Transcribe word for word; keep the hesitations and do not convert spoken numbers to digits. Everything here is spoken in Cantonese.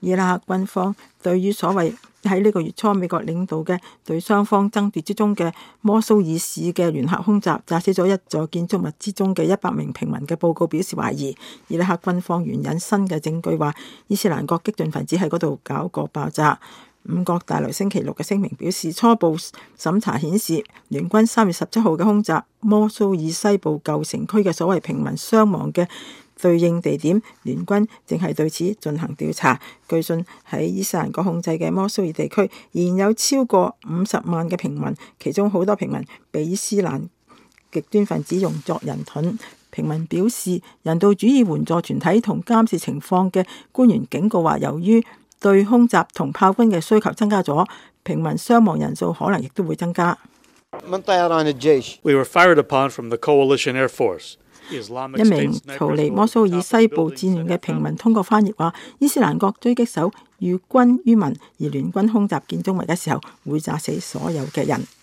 伊拉克軍方對於所謂喺呢個月初美國領導嘅對雙方爭奪之中嘅摩蘇爾市嘅聯合空襲，炸死咗一座建築物之中嘅一百名平民嘅報告表示懷疑。伊拉克軍方援引新嘅證據話，伊斯蘭國激進分子喺嗰度搞過爆炸。五角大樓星期六嘅聲明表示，初步審查顯示，聯軍三月十七號嘅空襲摩蘇爾西部舊城區嘅所謂平民傷亡嘅對應地點，聯軍正係對此進行調查。據信喺伊斯蘭國控制嘅摩蘇爾地區，仍然有超過五十萬嘅平民，其中好多平民被伊斯蘭極端分子用作人盾。平民表示，人道主義援助團體同監視情況嘅官員警告話，由於對空襲同炮軍嘅需求增加咗，平民傷亡人數可能亦都會增加。 We were fired upon from the coalition air force. 一名逃離摩蘇爾西部戰亂嘅平民通過翻譯話，伊斯蘭國狙擊手寓軍於民，而聯軍空襲建築物嘅時候會炸死所有嘅人。